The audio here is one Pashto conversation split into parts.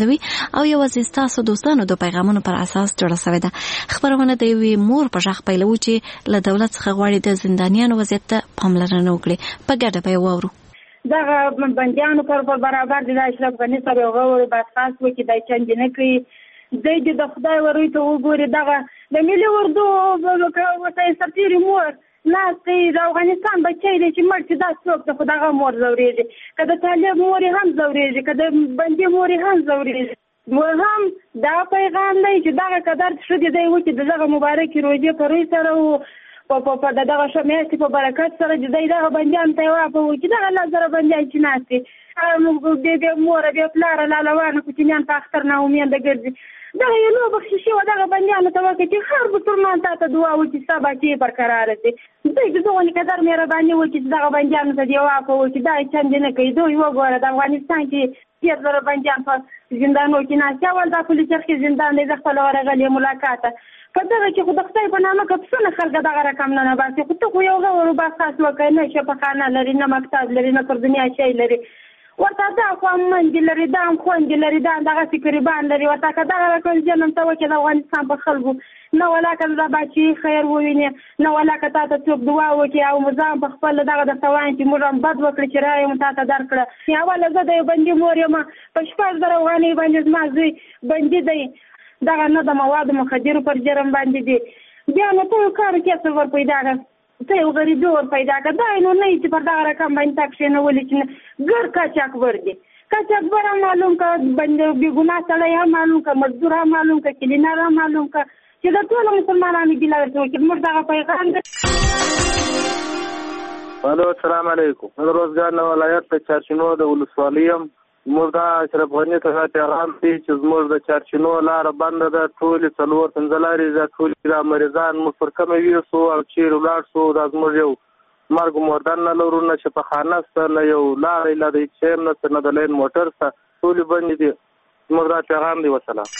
څرګندوي او یوازې ستاسو دوستانو د پیغامونو پر اساس جوړه شوې ده. خبرونه د یوې مور په غږ پیلوي چې له دولت څخه غواړي د زندانیانو وضعیت ته پاملرنه وکړي. په ګډه به واورو. دغه بندیانو پر برابر د اشرف غني سره غوړ باساس و چې د چنج نه کوي د خدای ورې ته وګوري. دغه د ملي اردو وته سرتيري مور ناسي د افغانستان بچی دی چې مړ چې دا څوک ته دغه مور زوريږي کله طالب مور هم زوريږي کله بندي مور هم زوريږي وهم دا پیغام دی چې دغه قدر شدي دی و چې دغه مبارکي روزي پرې سره په دغه شمیاتي په برکت سره د دغه بندیان ته واپو چې دغه لزر بندیان چې ناسي د مور د پلار لاله کوچنیان په اختر نه امید ګرځي دغه یو بخښي و دغه بندیان ته وکړي چې هر بترمان ته دعا وکړي سبا کې برقرار دي دغه قدر مهرباني وکړي دغه بندیان ته دی واپو چې دا څنګه نه کوي دوی وګوره د افغانستان کې ډېر زره بندیان په زندانونو کې ناسي ول د پولیس کې زندان دی خپل ورغلي ملاقات په دغه کې خو د خدای په نامه کپسونه خلک دغه رقم نه باسي خو ته خو یو غوړو باساس وکړي نه شپخانه لري نه مکتب لري نه پر دنیا شي لري ورته دا خو من لري دا خو لري دا دغه فکربان لري ورته کدا راکول جنم ته وکړه افغانستان په خلکو نه ولاکه دا بچي خیر وویني نه ولاکه تا ته څوک دعا وکړي او مزام په خپل دغه د توان چې موږ هم بد وکړي چې راي مو ته درکړه یاواله زه د بندي مور یم په شپږ زره افغانۍ باندې ما زوی بندي دی دغه نه د مواد مخدر پر جرم باندې دي بیا نو ته کار کې څور پیدا کړ ته یو غریب ور پیدا کړ دا نو نه چې پر دغه رقم باندې تاکشي نه ولې چې ګر کچاک وردي کچاک ور معلوم کا باندې بي ګناه سره هم معلوم کا مزدور هم معلوم کا کلینر هم معلوم کا چې د ټول مسلمانانو دی لاره چې موږ دغه پیغام الو السلام علیکم روزګار نو ولایت په چارچینو د ولسوالیم مردا اشرف غني ته پیغام دی چې زموږ د چارچینو لار بند ده ټول څلور تنځلاري ز ټول د مریضان مفرکمه ویسو او چیر ولار سو د زموږ یو مرګ مردان نه لورونه چې په خانه سره یو لار اله د چیر نه د لین موټر سره ټول باندې دي مردا پیغام دی وسلام.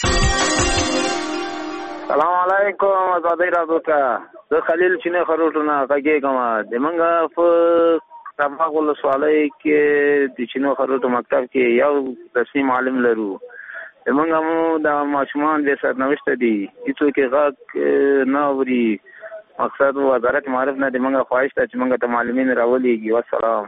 السلام علیکم آزادی راځوکا زه خلیل چینه خروټونه کېږم د منګه په تباغ ولسوالۍ کې د چینو خروټو مکتب کې یو رسمي معلم لرو موږ هم د ماشومان د سرنوشت دي هیڅوک غږ نه اوري مقصد وزارت معرف نه د موږ خواهش ته چې موږ ته معلمین راولېږي. والسلام.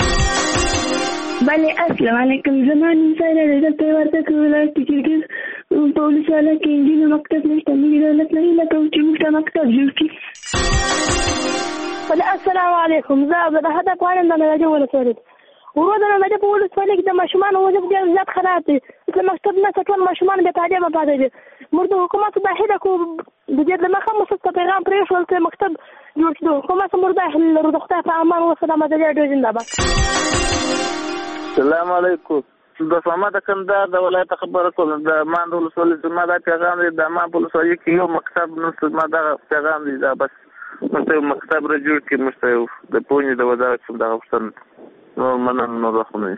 بله السلام علیکم زمان سره دلته ورته کوله چې په ولسوالۍ کې انجینر مکتب نشته مې دولت نه لکه چې موږ مکتب جوړ کړي. السلام علیکم زه د هدف غواړم د نړۍ ولسوالۍ ورو د نړۍ په ولسوالۍ کې د ماشومان وضعیت ډېر زیات خراب دی د مکتب نه ټول ماشومان بې تعلیمه پاتې دي موږ د حکومت د هیله کوو د دې د مخه مو پیغام پرېښول چې مکتب جوړ کړو حکومت موږ د هیله لرو د خدای په امان وسلام د ډېر زنده السلام علیکم د سلامت کندهار د ولایت خبره کوم د ماند ولسوالۍ زما د پیغام دی د ما ولسوالۍ کې یو مکتب نو ما د پیغام دی دا بس مستو مکتب را جوړ کړي مستو د پونې د وزارت څخه د غوښتن نو مننه نو راخونه.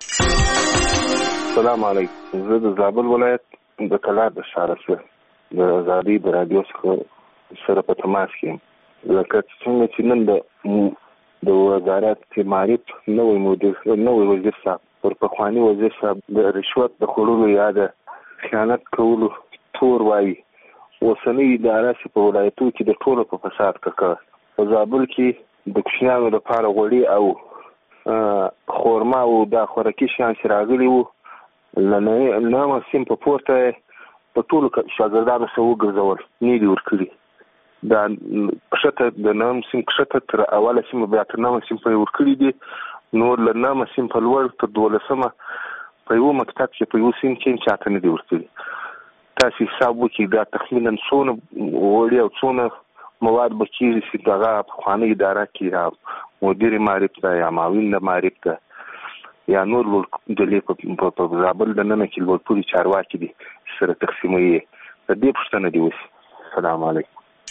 السلام علیکم زه د زابل ولایت د کلار د شارسوه د آزادۍ د رادیو څخه سره په تماس کې لکه څنګه چې نن د وزارت معرف نوی مدیر نوی وزیر صاحب پر پخوانی وزیر صاحب د رشوت د خورولو یا د خیانت کولو تور وایي اوسنۍ اداره چې په ولایتو کې د ټولو په فساد ککړ په زابل کې د کوچنیانو لپاره غوړي او خورما او د خوراکي شیان چې راغلي وو له نامه سیم په پورته په ټولو شاګردانو سره وګرځول نه دي ورکړي دا کښته د نام سیم کښته تر اوله سیم بیا تر نامه سیم په ورکړي دي نور له نامه سیم په لوړ تر 12مه په یو مکتب کې په یو سیم کې چاته نه دي ورکړي. تاسو حساب وکړئ دا تخمینا څونه وړي او څونه مواد به کېږي چې دغه پخوانۍ اداره کې مدیر معرف ده یا معاون معرف ده یا نور ډلې په زابل دننه کې لوړپوړي چارواکي دي سره تقسیموي د دې پوښتنه دي وشي. السلام علیکم.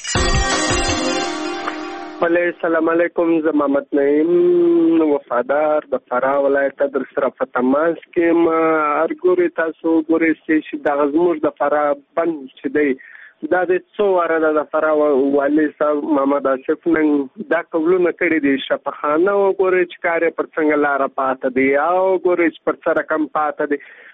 السلام علیکم زه محمد نعیم وفادار د فراه ولایت در سره په تماس کې ما ارګوري تاسو ګورئ چې د زموږ د فراه بند چې دی دا د څو واره د فراه والي صاحب محمد آصف نن دا قبولونه کړي دي شپخانه وګورئ چې کار پر څنګه لاره پاته دی او ګورئ چې پر څه رقم پاته دی